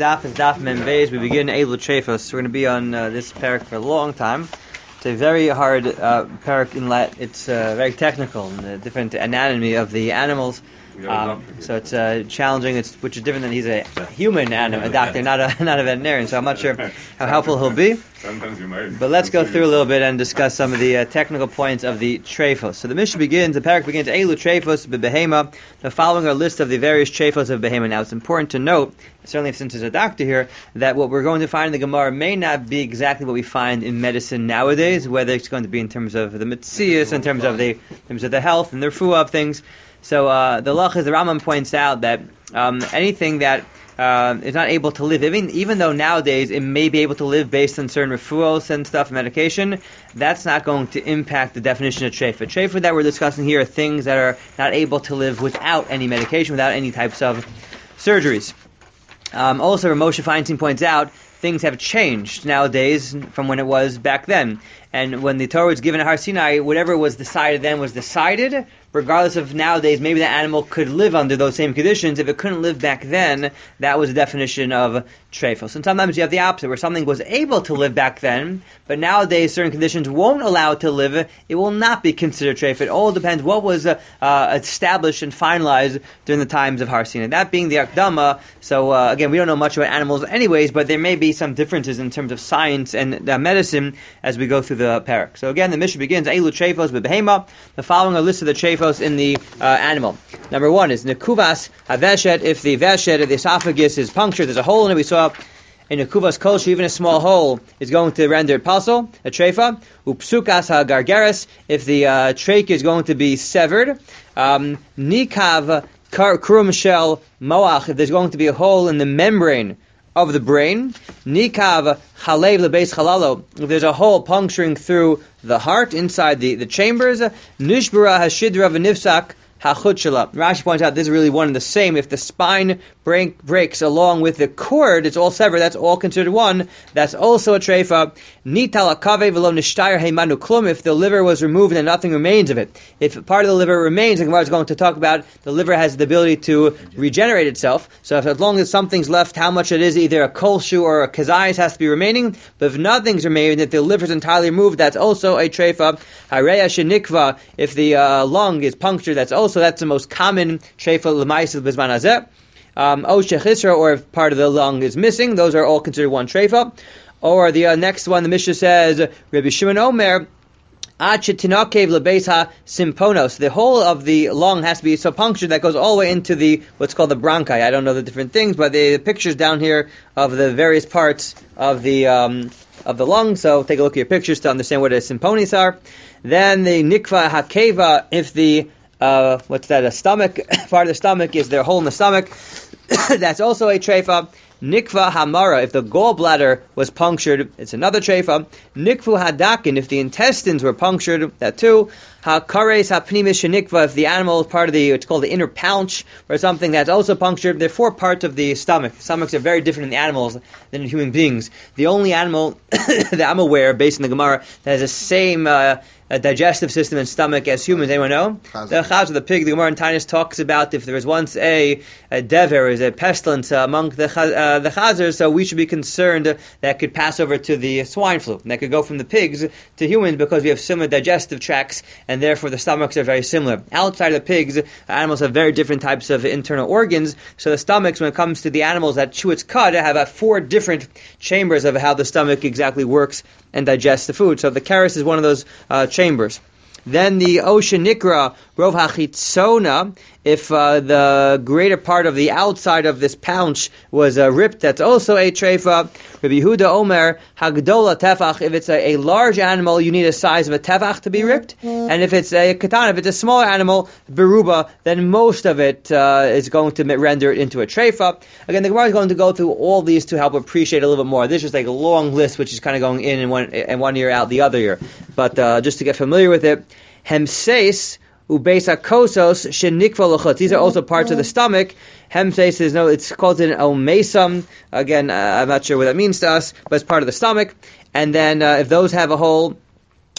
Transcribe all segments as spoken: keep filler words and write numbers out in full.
Daf is Daf Mem Beis. We begin Eilu Trefos. We're going to be on uh, this parak for a long time. It's a very hard uh, parak in that it's uh, very technical and the different anatomy of the animals. Um, so it's uh, challenging. It's which is different than he's a human animal, a doctor, not a not a veterinarian. So I'm not sure how helpful he'll be. But let's go through a little bit and discuss some of the uh, technical points of the trephos. So the Mishnah begins, the parak begins, Eilu trephos b'behema. The following are a list of the various trephos of behema. Now it's important to note, certainly since there's a doctor here, that what we're going to find in the Gemara may not be exactly what we find in medicine nowadays, whether it's going to be in terms of the mitzias, in terms of the in terms of the health and the refuah of things. So uh, the Lach is the Rambam points out that um, anything that uh, is not able to live, even even though nowadays it may be able to live based on certain refuos and stuff, medication, that's not going to impact the definition of trefa. Trefa that we're discussing here are things that are not able to live without any medication, without any types of surgeries. Um, also, Moshe Feinstein points out things have changed nowadays from when it was back then. And when the Torah was given at Har Sinai, whatever was decided then was decided, regardless of nowadays, maybe the animal could live under those same conditions. If it couldn't live back then, that was the definition of trephos. And sometimes you have the opposite, where something was able to live back then, but nowadays certain conditions won't allow it to live. It will not be considered trephos. It all depends what was uh, uh, established and finalized during the times of Har Sinai. That being the Akdama, so uh, again, we don't know much about animals anyways, but there may be some differences in terms of science and uh, medicine as we go through the parak. So again, the Mishnah begins, Eilu trephos b'behema. The following are listed the trephos in the uh, animal. Number one is nekuvas haveshet. If the veshet, if the esophagus is punctured, there's a hole in it. We saw in nekuvas kolshu, even a small hole is going to render it pasul, a trefa. Upsukas hagargeres. If the uh, trach is going to be severed. Um, nikav krum shel moach. If there's going to be a hole in the membrane of the brain. Nikav chalev lebeis chalalo. If there's a hole puncturing through the heart, inside the, the chambers. Nishbara hashidra v'nifsak hachut shala. Rashi points out this is really one and the same. If the spine break, breaks along with the cord, it's all severed. That's all considered one. That's also a trefa. Nital akave v'lo nishtayr heimanu klum. If the liver was removed and nothing remains of it. If part of the liver remains, the Gemara is going to talk about the liver has the ability to regenerate itself. So if, as long as something's left, how much it is, either a kolshu or a kazayas has to be remaining. But if nothing's remaining, if the liver is entirely removed, that's also a trefa. Hareya shenikva. If the uh, lung is punctured, that's also that's the most common trefa l'maisa b'zman hazeh. Um, o shechisra, or if part of the lung is missing, those are all considered one trefa. Or the uh, next one, the Mishnah says, Rabbi Shimon Omer, Achitinakev lebeis ha-simponos. The whole of the lung has to be so punctured that goes all the way into the what's called the bronchi. I don't know the different things, but the, the pictures down here of the various parts of the um, of the lung. So take a look at your pictures to understand what a simponis are. Then the nikva hakeva, if the uh, what's that? A stomach part of the stomach is their hole in the stomach. That's also a trefa. Nikva hamara, if the gallbladder was punctured, it's another trefa. Nikvu hadakin, if the intestines were punctured, that too. Hakares hapnimis shenikva, if the animal is part of the, it's called the inner pouch, or something that's also punctured. There are four parts of the stomach. Stomachs are very different in the animals than in human beings. The only animal that I'm aware, based on the Gemara, that has the same uh, a digestive system and stomach as humans. Anyone know? Chazar. The chazar, the pig. The Gemara in Tainus talks about if there was once a, a dever, is a pestilence uh, among the uh, the chazars, so we should be concerned that could pass over to the swine flu. And that could go from the pigs to humans because we have similar digestive tracts, and therefore the stomachs are very similar. Outside of the pigs, animals have very different types of internal organs. So the stomachs, when it comes to the animals that chew its cud, have uh, four different chambers of how the stomach exactly works and digests the food. So the karis is one of those uh, chambers. Then the ocean nikra rov hachitzona, if uh, the greater part of the outside of this pouch was uh, ripped, that's also a trefa. Rabbi Yehuda Omer hagdola tefach, if it's a, a large animal, you need a size of a tefach to be ripped, and if it's a katan, if it's a smaller animal, beruba, then most of it uh, is going to render it into a trefa. Again, the Gemara is going to go through all these to help appreciate a little bit more. This is like a long list, which is kind of going in and one, and one ear out the other ear. But uh, just to get familiar with it, hemseis ubeis hakosos shenikva lachutz. These are also parts of the stomach. Hemseis is no, it's called an omesum. Again, uh, I'm not sure what that means to us, but it's part of the stomach. And then uh, if those have a hole,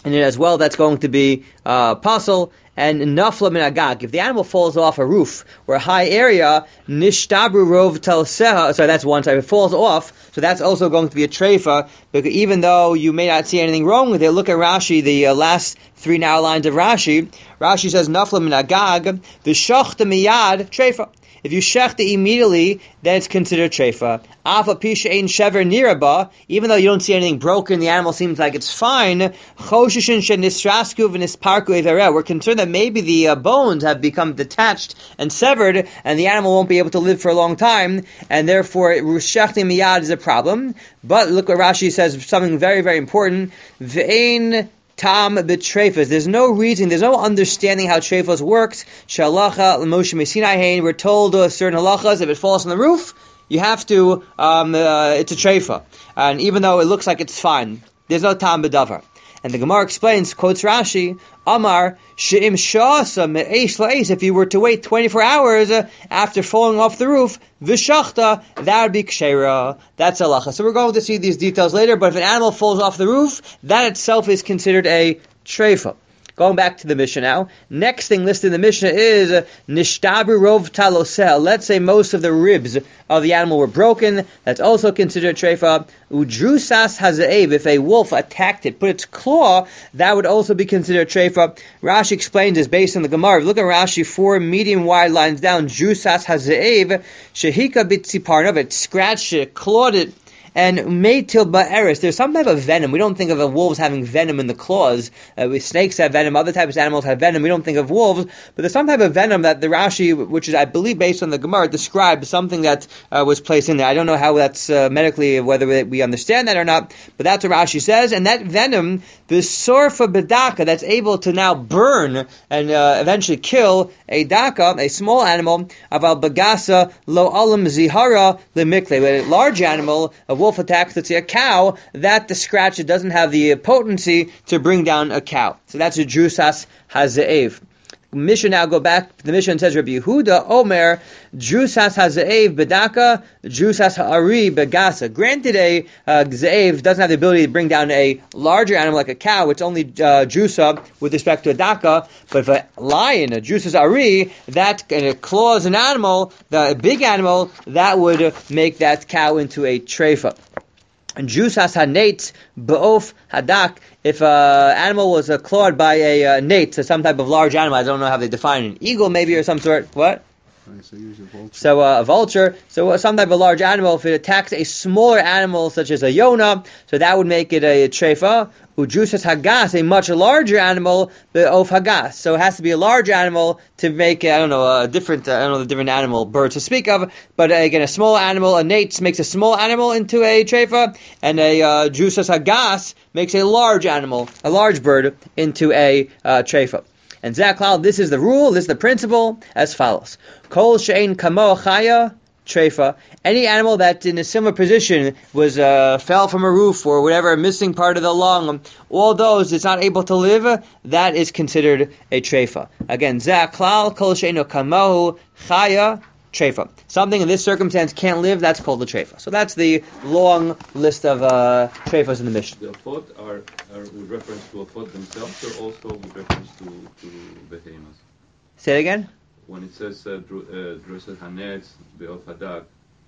and then as well that's going to be uh, pasul. And nafla min agag, if the animal falls off a roof or a high area, nishtabru rov talseha, sorry, that's one side, if it falls off, so that's also going to be a treifa, because even though you may not see anything wrong with it, look at Rashi, the uh, last three now lines of Rashi. Rashi says, nafla min agag, v'shachta miyad, treifa. If you shechta immediately, then it's considered treifa. Afa pisha ein shever niraba, even though you don't see anything broken, the animal seems like it's fine. Choshishin shenisrasku v'nisparku evareh. We're concerned that maybe the uh, bones have become detached and severed, and the animal won't be able to live for a long time, and therefore shechting miyad is a problem. But look what Rashi says, something very, very important. V'ein tam b'treifas. There's no reason, there's no understanding how treifas works. Shalacha l'Moshe Mesinai hein. We're told uh, certain halachas, if it falls on the roof, you have to, um, uh, it's a treifa. And even though it looks like it's fine, there's no tam b'davar. And the Gemara explains, quotes Rashi, Amar, she'im sha'asa me'esh la'es, if you were to wait twenty-four hours uh, after falling off the roof, v'shachta, that would be kshera. That's halacha. So we're going to see these details later, but if an animal falls off the roof, that itself is considered a treifa. Going back to the Mishnah now. Next thing listed in the Mishnah is uh, nishtabru rov taloseh. Let's say most of the ribs of the animal were broken. That's also considered treifa. Udrusas hazaev. If a wolf attacked it, put its claw, that would also be considered treifa. Rashi explains this based on the Gemara. Look at Rashi, four medium wide lines down. Drusas hazaev. Shehika bitziparnav. It scratched it, clawed it, and meitil ba'eris, there's some type of venom. We don't think of wolves having venom in the claws. Uh, snakes have venom, other types of animals have venom. We don't think of wolves, but there's some type of venom that the Rashi, which is I believe based on the Gemara, describes something that uh, was placed in there. I don't know how that's uh, medically, whether we understand that or not, but that's what Rashi says. And that venom, the sorfa bedaka, that's able to now burn and uh, eventually kill a daka, a small animal, aval bagasa lo alam zihara lemikle, a large animal, a wolf attacks, let's say a cow, that the scratch, it doesn't have the potency to bring down a cow. So that's a drusas hazaev. Mishnah now go back, the Mishnah says, Rabbi Yehuda, Omer, drusas hazaev bedaka, drusas ha'ari begasa. Granted, a uh, zaev doesn't have the ability to bring down a larger animal like a cow, it's only uh, drusa with respect to a daka, but if a lion, a drusas ari, that uh, claws an animal, the a big animal, that would uh, make that cow into a treifa. And drusas hanate ba'of hadak, if an uh, animal was uh, clawed by a uh, nate, so some type of large animal, I don't know how they define it, an eagle maybe or some sort, what? So, a vulture. so uh, a vulture, so uh, some type of large animal, if it attacks a smaller animal such as a yona, so that would make it a treifa. Udrusas hagas, a much larger animal, the of hagas. So it has to be a large animal to make, I don't know, a different, I don't know the different animal, bird to speak of, but uh, again, a small animal, a nate makes a small animal into a treifa, and a uh, drusas hagas makes a large animal, a large bird, into a uh, treifa. And Zaklal, this is the rule, this is the principle, as follows. Kol she'ein kamo chaya, treifa. Any animal that in a similar position was uh, fell from a roof or whatever, a missing part of the lung, all those, it's not able to live, that is considered a treifa. Again, Zaklal, kol she'ein kamo chaya, treifa. Something in this circumstance can't live, that's called a treifa. So that's the long list of uh, treifas in the Mishnah. The afot are, are with reference to afot themselves, or also with reference to, to behemoths? Say it again? When it says drusas hanetz be'of hadak,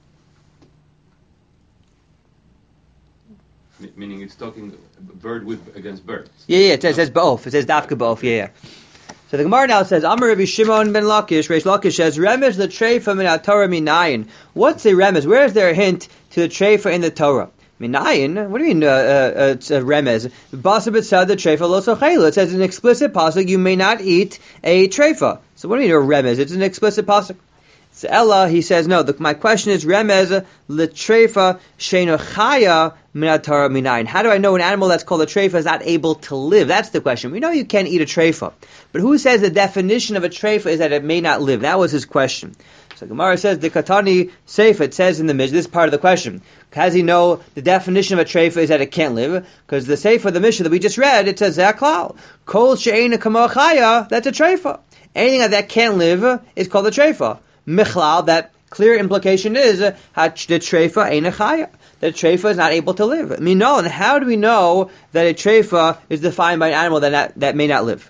meaning it's talking bird with against birds. Yeah, yeah, it says, it says ba'of, it says dafka ba'of, yeah, yeah. So the Gemara now says, Amar Rabbi Shimon ben Lakish, Reish Lakish says, Remez the treifa min ha-Torah minayin. What's a remez? Where is there a hint to the treifa in the Torah? Minayin? What do you mean, uh, uh, it's a remez? Basa b'tzad the treifa lo sochelu. It says in an explicit pasuk, you may not eat a treifa. So what do you mean a remez? It's an explicit pasuk. So Ella, he says, no, the, my question is, remez l'treifa she'eino chaya min ha-Torah minayin. How do I know an animal that's called a treifa is not able to live? That's the question. We know you can't eat a treifa. But who says the definition of a treifa is that it may not live? That was his question. So Gemara says, the Katani Seifa, it says in the Mishnah, this is part of the question. How does he know the definition of a treifa is that it can't live? Because the Seifa, the Mishnah that we just read, it says, Zaklal, Kol she'eina kamo chaya, that's a treifa. Anything that can't live is called a treifa. Michlal, that clear implication is uh, the treifa ain't a chaya. That treifa is not able to live. I mean, no, and how do we know that a treifa is defined by an animal that not, that may not live?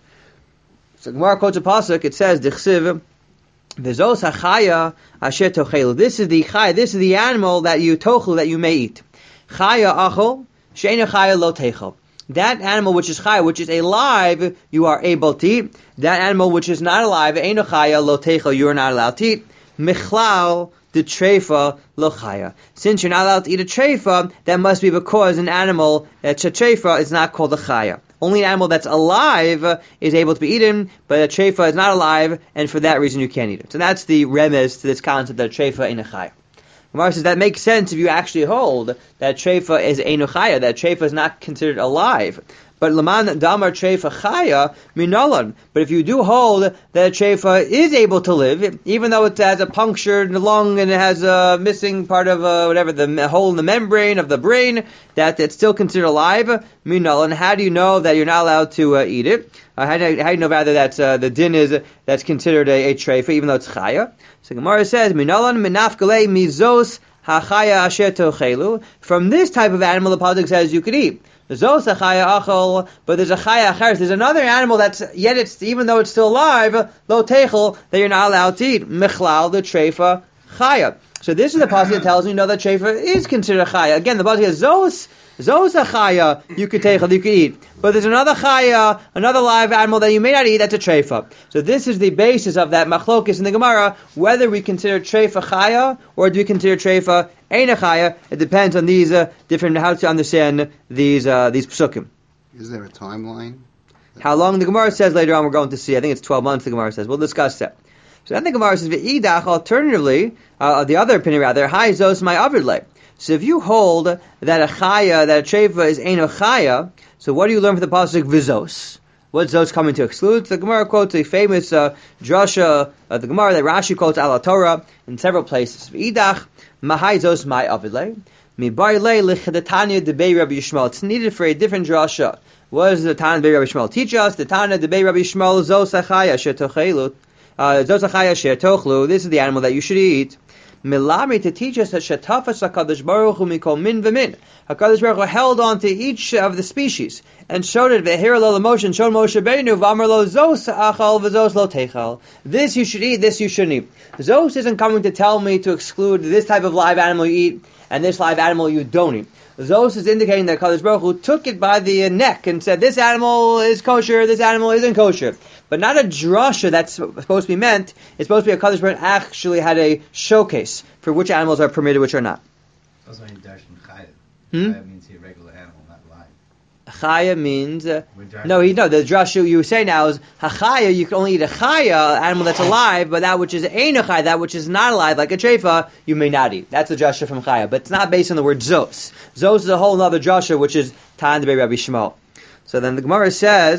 So Gemara quotes a pasuk. It says, "Dichsiv v'zos hachaya asher tochelu." This is the chaya. This is the animal that you tochelu, that you may eat. Chaya achol she'ena chaya lo techel. That animal which is chaya, which is alive, you are able to eat. That animal which is not alive, eina chaya lo techel, you are not allowed to eat. Michlal the treifa lo chaya. Since you're not allowed to eat a treifa, that must be because an animal that's a treifa is not called a chaya. Only an animal that's alive is able to be eaten, but a treifa is not alive, and for that reason you can't eat it. So that's the remez to this concept that a treifa ain't a chaya. Gemara says that makes sense if you actually hold that treifa is einu chaya, that treifa is not considered alive. But laman damar treifa chaya minalan. But if you do hold that a treifa is able to live, even though it has a punctured lung and it has a missing part of uh, whatever the hole in the membrane of the brain, that it's still considered alive, minalan. How do you know that you're not allowed to uh, eat it? Uh, how, do you, how do you know rather that uh, the din is uh, that's considered a, a treifa, even though it's chaya? So Gemara says, minalan minafkale mizos hachaya asher tochelu. From this type of animal, the pasuk says you could eat. Zos hachaya achol, but there's a chaya acharis. There's another animal that's yet it's even though it's still alive, lo techel, that you're not allowed to eat. Michlal the treifa chaya. So this is the pasuk that tells me you know that treifa is considered chaya. Again, the pasuk says zos. Zos chaya you could take, you could eat, but there's another chaya, another live animal that you may not eat. That's a treifa. So this is the basis of that machlokis in the Gemara, whether we consider treifa chaya or do we consider treifa ein a chaya. It depends on these uh, different how to understand these uh, these psukim. Is there a timeline? How long the Gemara says later on? We're going to see. I think it's twelve months. The Gemara says we'll discuss that. So then the Gemara says ve'idach. Alternatively, uh, the other opinion rather, hi zos my avidle. So if you hold that a chaya, that a treifa is eino chaya, so what do you learn from the pasuk vizos? What's zos coming to exclude? The Gemara quotes a famous uh, drasha of the Gemara that Rashi quotes ala Torah in several places. V'idach mahai zos my avidle mi barilei lichadetanya debei Rabbi Yishmael. It's needed for a different drasha. What does the Tana debei Rabbi Yishmael teach us? The Tana debei Rabbi Yishmael zos achaya she tochelu. Zos achaya she tochlu. This is the animal that you should eat. Milami to teach us that Shatafas HaKadosh Baruch Hu Mikol Min V'Min. HaKadosh Baruch Hu held on to each of the species and showed it V'Hira Lo L'Moshe and showed Moshe Beinu V'Amar Lo Zos Achal V'Zos Lo Techal. This you should eat, this you shouldn't eat. Zos isn't coming to tell me to exclude this type of live animal you eat and this live animal you don't eat. Zos is indicating that HaKadosh Baruch Hu took it by the neck and said this animal is kosher, this animal isn't kosher. But not a drasha that's supposed to be meant. It's supposed to be a Kadosh Baruch Hu actually had a showcase for which animals are permitted, which are not. That's why you darshan chaya. Hmm? Chaya means a regular animal, not live. Chaya means uh, no. He no. The drasha you say now is hachaya. You can only eat a chaya, animal that's alive, but that which is ein chaya, that which is not alive, like a treifa, you may not eat. That's the drasha from chaya, but it's not based on the word zos. Zos is a whole other drasha, which is Tan Debei Rabbi Shmuel. So then the Gemara says.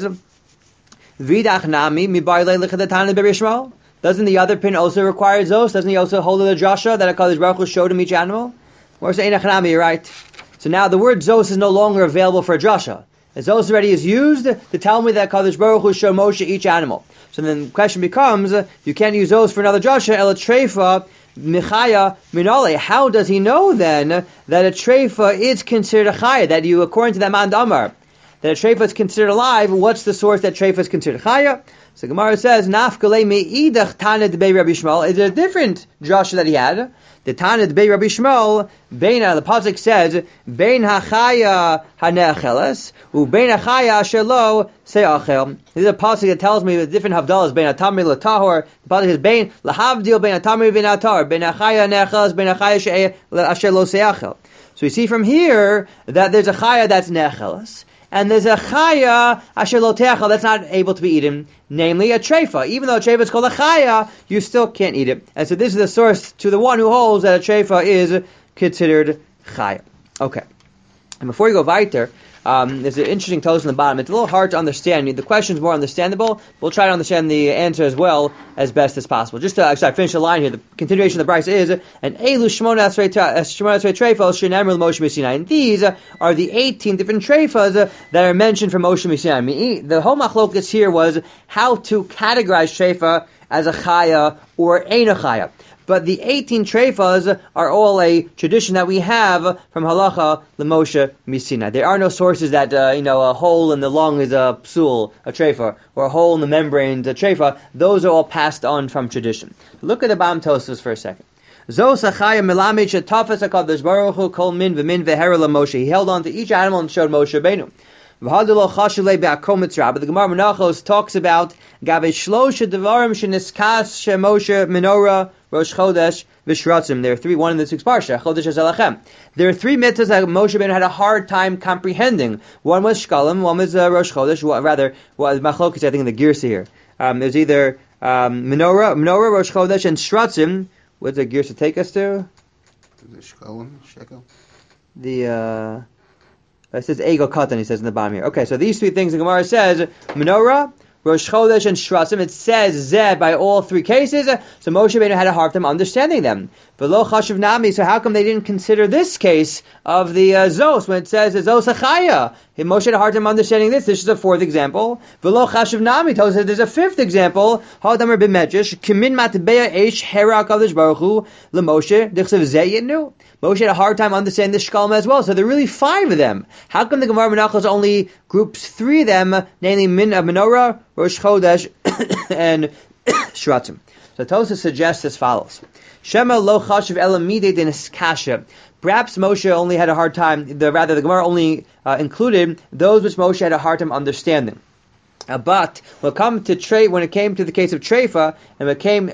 Vidach nami mi barilei lichadetana Rabbi Yishmael. Doesn't the other pin also require zos? Doesn't he also hold the drasha that HaKadosh Baruch Hu showed him each animal? Or say einach nami, you're right. So now the word zos is no longer available for a drasha. Zos already is used to tell me that HaKadosh Baruch Hu showed Moshe each animal. So then the question becomes, you can't use zos for another drasha. El treifa michaya minale. How does he know then that a treifa is considered a chaya? That you, according to that man Amar, that a treifa is considered alive, what's the source that treifa is considered chaya? So Gemara says, Nafkale me'idach Tana debei Rabbi Shmuel. Is there a different drasha that he had? The Tana debei Rabbi Shmuel, Beina, the pasuk says, Bein hachaya hane'acheles, u bein hachaya shelo se'achel. This is a pasuk that tells me the different havdalas, Bein hatamri l'tahor. The pasuk says, Bein lahavdil, Bein hatamri v'in hatar, Bein hachaya ne'acheles, Bein hachaya asher lo se'achel. So you see from here that there's a chaya that's ne'acheles, and there's a chaya asher lo te'achal that's not able to be eaten, namely a treifa. Even though a treifa is called a chaya, you still can't eat it. And so this is the source to the one who holds that a treifa is considered chaya. Okay. And before you go weiter, um, there's an interesting toast on the bottom. It's a little hard to understand. The question is more understandable. We'll try to understand the answer as well as best as possible. Just to sorry, finish the line here, the continuation of the brisa is, and elu shmona esrei treifos shenemru l'Moshe Sinai. And these are the eighteen different treifas that are mentioned from Moshe Sinai. The whole machlokas here was how to categorize treifa as a chaya or ein a chaya. But the eighteen treifas are all a tradition that we have from halacha l'Moshe Misina. There are no sources that, uh, you know, a hole in the lung is a psul, a treifa, or a hole in the membrane is a treifa. Those are all passed on from tradition. Look at the Bam Tosfos for a second. Zo sachaya melamid shetafas hakadosh baruch hu kol min v'min v'hera l'Moshe. He held on to each animal and showed Moshe Rabbeinu. V'hadelo chashulei be'akomitzra. But the Gemara Menachos talks about gavei shlosha devarim sheniskas shemoshe menorah rosh chodesh v'shratzim. There are three, one in the sixth parsha, chodesh hazelachem. There are three mitzvahs that Moshe Rabbeinu had a hard time comprehending. One was shkalim, one was uh, rosh chodesh. Well, rather, well, machlokes I think in the girsa here. Um, there's either um, menorah, menorah, rosh chodesh, and shratzim. What's the girsa take us to? The shkalim, shekel. The uh, it says ego katan. He says in the bottom here. Okay, so these three things the Gemara says menorah, Rosh Chodesh, and Shratzim. It says zeh by all three cases. So Moshe Rabbeinu had a hard time understanding them. V'lo chashuv nami. So how come they didn't consider this case of the uh, zos when it says zos achaya? Moshe had a hard time understanding this. This is a fourth example. V'lo chashuv nami. Tells us there's a fifth example. Hadamer b'medrash kimin matbeya eish hera kadosh baruch hu leMoshe dichsev zeh yitnu. Moshe had a hard time understanding the shkalim as well. So there are really five of them. How come the Gemara Menachos only groups three of them, namely min uh, menorah, Rosh Chodesh, and Shratzim? So Tosfos suggests as follows: Shema lo chashuv ela midei deniskasha. Perhaps Moshe only had a hard time. The, rather, the Gemara only uh, included those which Moshe had a hard time understanding. Uh, but when it come to tre- when it came to the case of treifa, and when it came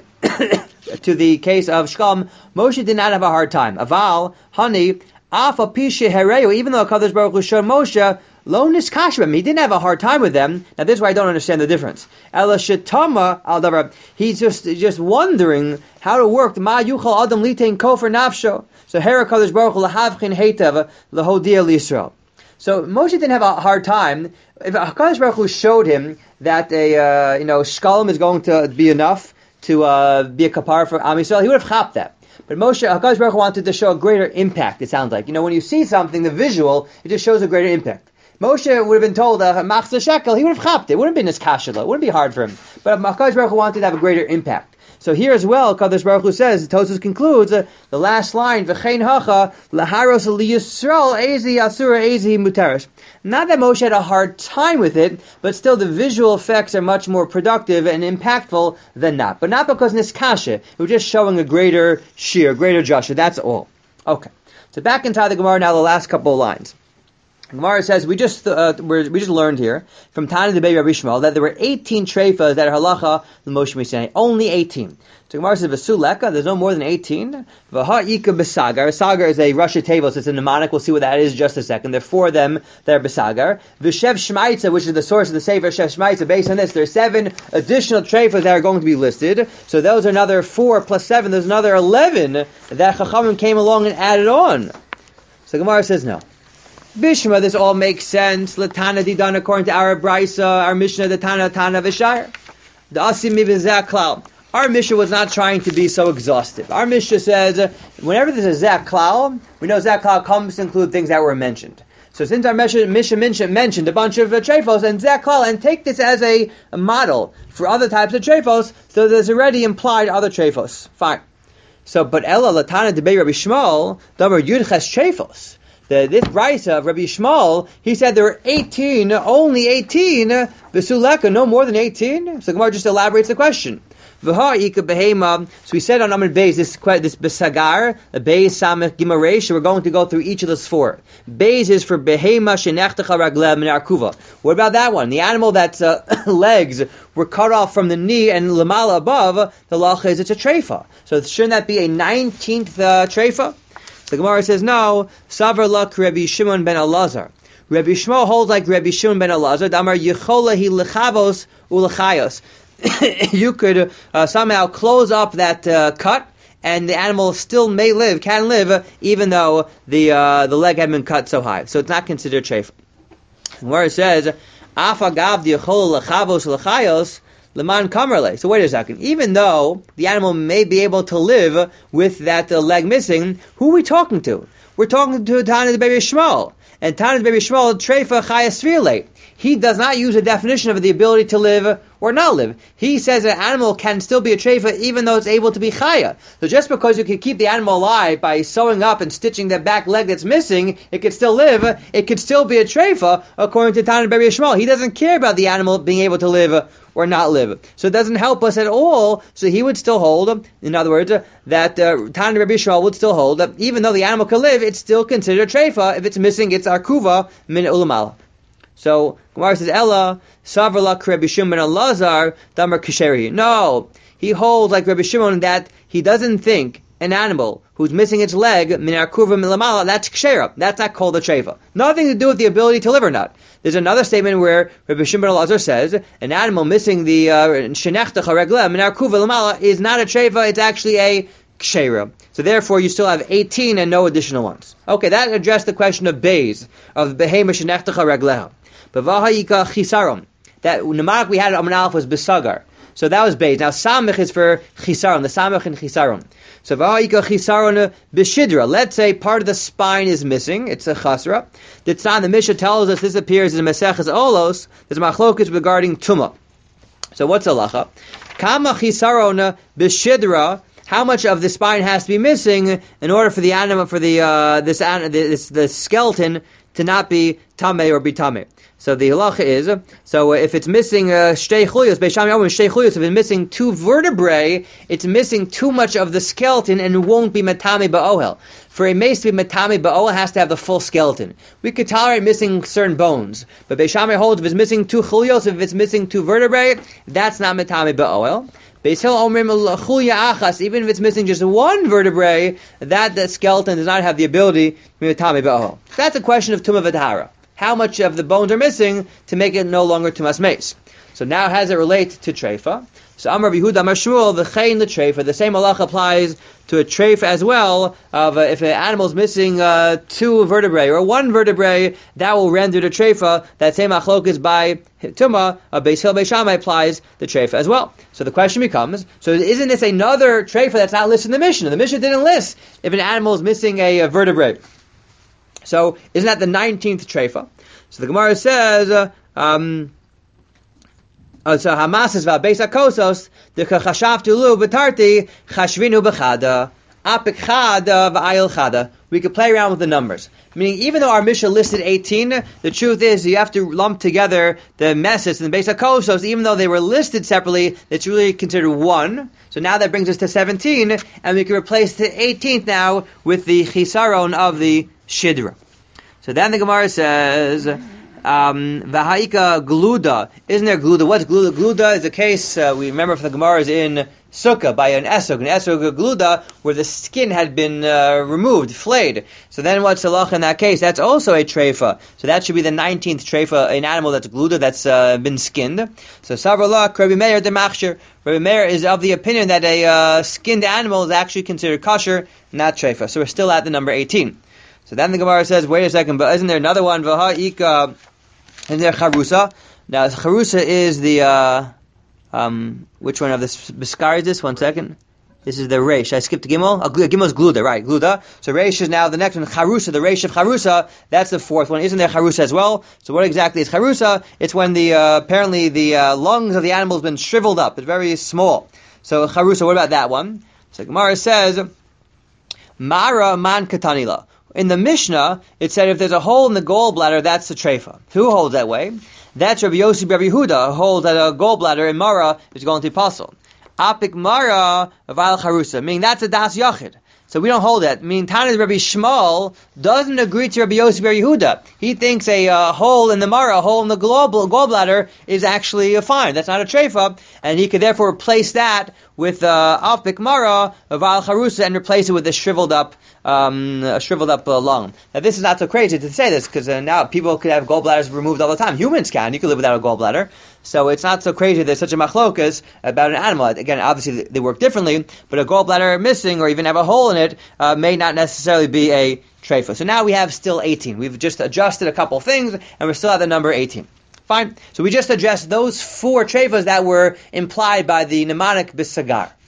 to the case of shkam, Moshe did not have a hard time. Aval, honey, afa pishe hereu, even though Kadosh Baruch Hu showed Moshe, lo niskashbem, he didn't have a hard time with them. Now this is why I don't understand the difference. Ela shetama al davar, he's just just wondering how to work. Ma yuchal adam litein kofer nafsho. So hera Kadosh Baruch Hu lahavchin heitev lahodia liYisrael. So Moshe didn't have a hard time. If HaKadosh Baruch Hu showed him that a uh, you know shkalim is going to be enough to uh, be a kapara for Am Yisrael, he would have chapped that. But Moshe, HaKadosh Baruch Hu wanted to show a greater impact. It sounds like, you know, when you see something, the visual, it just shows a greater impact. Moshe would have been told uh, machzor shekel, he would have chapped it. It wouldn't have been his kashela. It wouldn't be hard for him. But HaKadosh Baruch Hu wanted to have a greater impact. So here as well, Kadosh Baruch Hu says, Tosfos concludes, uh, the last line, V'chein hacha, laharos liyisrael, ezi asura, ezi muteres. Not that Moshe had a hard time with it, but still the visual effects are much more productive and impactful than not. But not because niskasha, it was just showing a greater sheer, greater Joshua, that's all. Okay. So back inside the Gemara now, the last couple of lines. Gemara says we just uh, we're, we just learned here from Tana Debei Rabbi Shmuel that there were eighteen treifas that are halacha l'Moshe Mishnah. Only eighteen. So Gemara says v'suleka. There's no more than eighteen. V'ha'ika b'sagar. Sagar is a Rashi table, so it's a mnemonic. We'll see what that is in just a second. There are four of them that are b'sagar. V'shev shmaitza, which is the source of the sefer Shev Shmaitza. Based on this, there are seven additional treifas that are going to be listed. So those are another four plus seven. There's another eleven that Chachamim came along and added on. So Gemara says no. Bishma, this all makes sense. Latana didan, according to our brisa, our Mishnah, the Tana Tana V'Shayr. The Asim Mivizak Klal. Our Mishnah was not trying to be so exhaustive. Our Mishnah says, uh, whenever there's a Zak Klal, we know Zak Klal comes to include things that were mentioned. So since our Mishnah mentioned, mentioned a bunch of uh, treifos and Zak Klal, and take this as a, a model for other types of treifos, so there's already implied other treifos. Fine. So, but Ella Latana Debei Rabbi Shmuel, Davar Yudches treifos. The, this brisa of Rabbi Shmuel, he said there were eighteen, only eighteen, v'suleka, no more than eighteen. So Gemara just elaborates the question. V'ha'ika behema. So we said on Amud Beis, this this besagar, a Beis Samech Gimaresh. We're going to go through each of those four. Beis is for behema shenechtecha raglev min arkuva. What about that one? The animal that's uh, legs were cut off from the knee and lamala above. The lacha is it's a treifa. So shouldn't that be a nineteenth uh, treifa? The Gemara says, no, Savar Lak Rabbi Shimon ben Elazar. Rabbi Shmuel holds like Rabbi Shimon ben Elazar, Damar Yechola hi lechavos ulechayos. You could uh, somehow close up that uh, cut, and the animal still may live, can live, even though the uh, the leg had been cut so high. So it's not considered treif. The Gemara says, Afagav Yechola lechavos ulechayos. Leman kamerle. So wait a second. Even though the animal may be able to live with that uh, leg missing, who are we talking to? We're talking to Tana Debei Shmuel. And Tana Debei Shmuel, treifa chayas svirle. He does not use a definition of the ability to live or not live. He says an animal can still be a treifa even though it's able to be chaya. So just because you can keep the animal alive by sewing up and stitching the back leg that's missing, it could still live, it could still be a treifa, according to Tana Rebbe Yishmael. He doesn't care about the animal being able to live or not live. So it doesn't help us at all. So he would still hold, in other words, that uh, Tana Rebbe Yishmael would still hold that even though the animal can live, it's still considered a treifa. If it's missing, it's arkuva min ulamala. So Gemara says, Ella, Savrla Rebbe Shimon Elazar, Damar Kisheri. No, he holds like Rebbe Shimon that he doesn't think an animal who's missing its leg, min arkuva min lamala, that's kshera. That's not called a treifa. Nothing to do with the ability to live or not. There's another statement where Rebbe Shimon Elazar says an animal missing the shenechtach haregla min arkuva lamala is not a treifa. It's actually a kshera. So therefore, you still have eighteen and no additional ones. Okay, that addressed the question of bays of behema shenechtach haregleha. But vahayika chisaron. That nemarik we had at Amun Aleph was besagar. So that was bays. Now samich is for chisaron. The samich in chisaron. So vahayika chisaron b'shidra. Let's say part of the spine is missing. It's a chasra. The Tzan, the Mishnah tells us this appears in Maseches Olos. There's machlokus regarding tuma. So what's halacha? Kama chisaron b'shidra. How much of the spine has to be missing in order for the animal, for the uh, this, this the skeleton to not be tameh or be tameh? So the halacha is, so if it's missing shtei chuliyos, Beis Shammai shtei chuliyos, if it's missing two vertebrae, it's missing too much of the skeleton and won't be matami ba'ohel. For a mace to be matami ba'ohel, it has to have the full skeleton. We could tolerate missing certain bones, but Beis Shammai holds if it's missing two chuliyos, if it's missing two vertebrae, that's not matami ba'ohel. Beis Hillel omrim chulya achas, even if it's missing just one vertebrae, that the skeleton does not have the ability to be matami ba'ohel. That's a question of tumah v'tahara. How much of the bones are missing to make it no longer tumas meis? So now how does it relate to treifa? So Amar Yehuda Amar Shmuel v'chein the treifa. The same halacha applies to a treifa as well. Of uh, if an animal is missing uh, two vertebrae or one vertebrae, that will render the treifa. That same achlokas by tuma of Beis Hillel Beis Shammai applies the treifa as well. So the question becomes: so isn't this another treifa that's not listed in the Mishnah? The Mishnah didn't list if an animal is missing a, a vertebrae. So isn't that the nineteenth treifa? So the Gemara says, uh, um, uh, so Hamasas va'beis hakosos the chashaftu lu b'tarti chashvinu b'chada apik chada v'ayil chada. We could play around with the numbers. Meaning, even though our Mishnah listed eighteen, the truth is you have to lump together the messes and the beis hakosos. Even though they were listed separately, it's really considered one. So now that brings us to seventeen, and we can replace the eighteenth now with the chisaron of the shidra. So then the Gemara says, um, V'ha'ika gluda. Isn't there gluda? What's gluda? Gluda is a case, uh, we remember from the Gemara is in Sukkah, by an esrog, an esrog gluda, where the skin had been uh, removed, flayed. So then what's the halacha in that case? That's also a treifa. So that should be the nineteenth treifa, an animal that's gluda, that's uh, been skinned. So Savrala, Rabbi Meir de Machshir. Rabbi Meir is of the opinion that a uh, skinned animal is actually considered kosher, not treifa. So we're still at the number eighteen. So then the Gemara says, wait a second, but isn't there another one? V'ha'ika, isn't there charusa? Now, charusa is the, uh, um, which one of this, Biskar is this? One second. This is the Reish. I skipped Gimel. Oh, Gimel is Gluda, right, Gluda. So Reish is now the next one, Charusa, the Reish of Charusa, that's the fourth one. Isn't there Charusa as well? So what exactly is Charusa? It's when the, uh, apparently the, uh, lungs of the animal has been shriveled up. It's very small. So Charusa, what about that one? So Gemara says, Mara man katanila. In the Mishnah, it said if there's a hole in the gallbladder, that's the treifa. Who holds that way? That's Rabbi Yossi Rabbi Yehuda, holds that a gallbladder in Mara is going to be puzzle. Apik Mara Aval Charusa, meaning that's a Das Yachid. So we don't hold that. Meaning Tana's Rabbi Shmuel doesn't agree to Rabbi Yossi Rabbi Yehuda. He thinks a uh, hole in the Mara, a hole in the gallbladder is actually uh, fine. That's not a treifa, and he could therefore replace that with uh, Apik Mara Aval Charusa and replace it with a shriveled up Um, a shriveled up uh, lung. Now this is not so crazy to say this because uh, now people could have gallbladders removed all the time. Humans can. You can live without a gallbladder. So it's not so crazy there's such a machlokas about an animal. Again, obviously they work differently, but a gallbladder missing or even have a hole in it uh, may not necessarily be a treifa. So now we have still eighteen. We've just adjusted a couple things and we're still at the number eighteen. Fine. So we just addressed those four treifas that were implied by the mnemonic bisagar.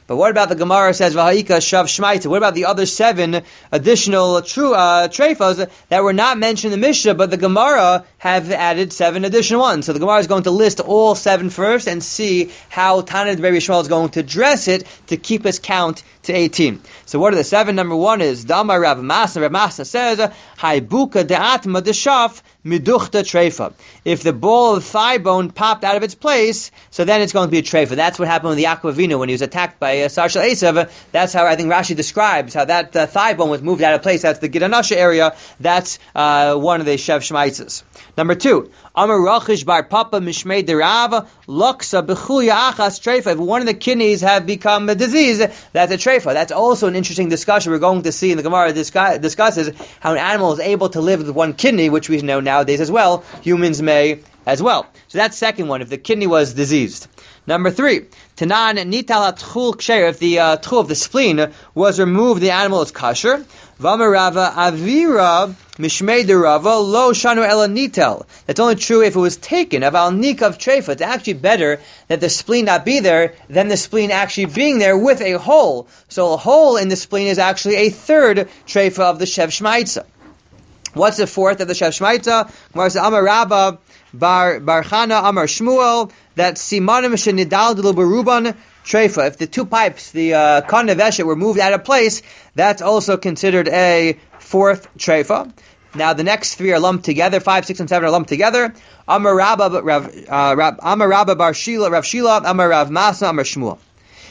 But what about the Gemara says V'ha'ika shav shmaita? What about the other seven additional true uh, treifos that were not mentioned in the Mishnah, but the Gemara have added seven additional ones? So the Gemara is going to list all seven first and see how Tana Rebbe Yishmael is going to address it to keep us count to eighteen. So what are the seven? Number one is Damar Rav Masna. Rav Masna says Haibuka de'atma deshaf miduchta treifa. If the ball of thigh bone popped out of its place, so then it's going to be a treifa. That's what happened with Yaakov Avinu when he was attacked by uh, Sarshal Esav. That's how I think Rashi describes how that uh, thigh bone was moved out of place. That's the Gidanasha area. That's uh, one of the Shev Shmaitzes. Number two, Amar Rachish bar Papa Mishmei Derav Loksa Bechuya Achas Treifa. If one of the kidneys have become a disease, that's a treifa. That's also an interesting discussion we're going to see in the Gemara. Discuss, discusses how an animal is able to live with one kidney, which we know nowadays as well. Humans may as well. So that's the second one, if the kidney was diseased. Number three, Tanan Nital Tchul Ksher. If the uh, tchul of the spleen was removed, the animal is kosher. Vamarava Avira Mishmei Derava Lo Shanu Ela Nitel. That's only true if it was taken. Aval Nikav Treifa. It's actually better that the spleen not be there than the spleen actually being there with a hole. So a hole in the spleen is actually a third Treifa of the Shev Shmaitza. What's the fourth of the Shev Shmaitza? Amar Rabba Bar Barchana Amar Shmuel. That Simanim Shenidal Delu Beruban Treifa. If the two pipes, the uh, Kan Neveshet, were moved out of place, that's also considered a fourth Treifa. Now the next three are lumped together. Five, six, and seven are lumped together. Amar Rabba Rav uh, Rab, Amar Rabba Bar Shila Rav Shila Amar Rav Masna Amar Shmuel.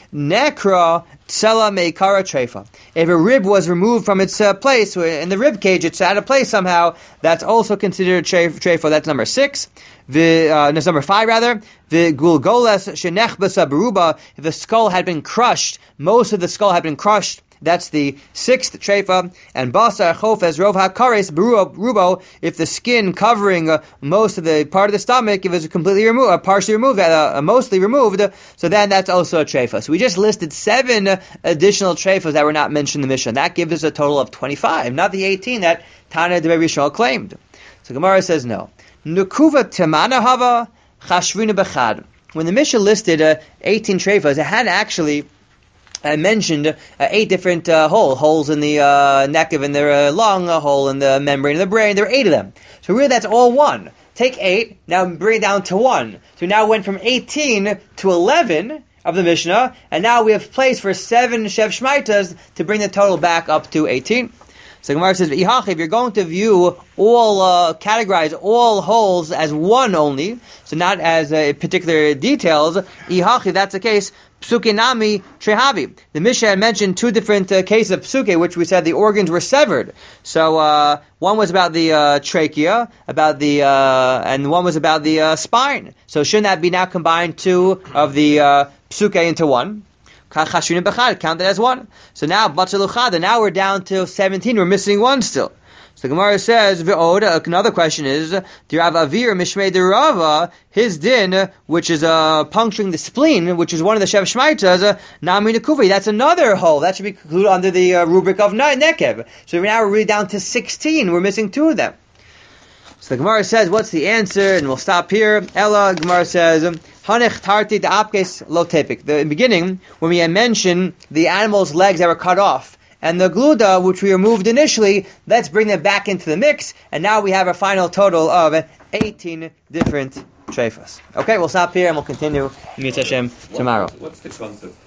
Nekra Tsela Meikara Treifa. If a rib was removed from its uh, place, in the rib cage, it's out of place somehow, that's also considered Treifa. That's number six. The, uh, that's number five rather. The Gulgoles Shenechbasa Beruba. If the skull had been crushed, most of the skull had been crushed, that's the sixth treifa. And basar chofes rov hakares berubo. If the skin covering uh, most of the part of the stomach, if it's completely removed, uh, partially removed, uh, mostly removed, so then that's also a treifa. So we just listed seven uh, additional treifas that were not mentioned in the Mishnah. That gives us a total of twenty-five, not the eighteen that Tana Rebbe Yishmael claimed. So Gemara says no. Nukuva temana hava chashvina bechad. When the Mishnah listed uh, eighteen treifas, it had actually I mentioned uh, eight different uh, holes, holes in the uh, neck of in the uh, lung, a hole in the membrane of the brain. There are eight of them. So really that's all one. Take eight, now bring it down to one. So we now went from eighteen to eleven of the Mishnah, and now we have place for seven Shev Shmaitas to bring the total back up to eighteen. So Gemara says, if you're going to view all, uh, categorize all holes as one only, so not as uh, particular details, if that's the case, Psuke Nami Trehavi. The Mishnah had mentioned two different uh, cases of Psuke, which we said the organs were severed. So uh, one was about the uh, trachea, about the, uh, and one was about the uh, spine. So shouldn't that be now combined two of the uh, Psuke into one? Count it as one. So now, Batzaluchada, now we're down to seventeen, we're missing one still. So the Gemara says, V'od, another question is, Dirav Avir Mishmei Derava, his din, which is uh, puncturing the spleen, which is one of the Shev Shmaitas, Nami Nekuvi, that's another hole. That should be included under the uh, rubric of Nekev. So now we're really down to sixteen, we're missing two of them. So the Gemara says, what's the answer? And we'll stop here. Ella, Gemara says, Hanech tarti de apkes lo tepik. The beginning, when we had mentioned the animal's legs that were cut off, and the gluda, which we removed initially, let's bring them back into the mix, and now we have a final total of eighteen different treifas. Okay, we'll stop here and we'll continue in Mitzvah Hashem tomorrow. What's the concept?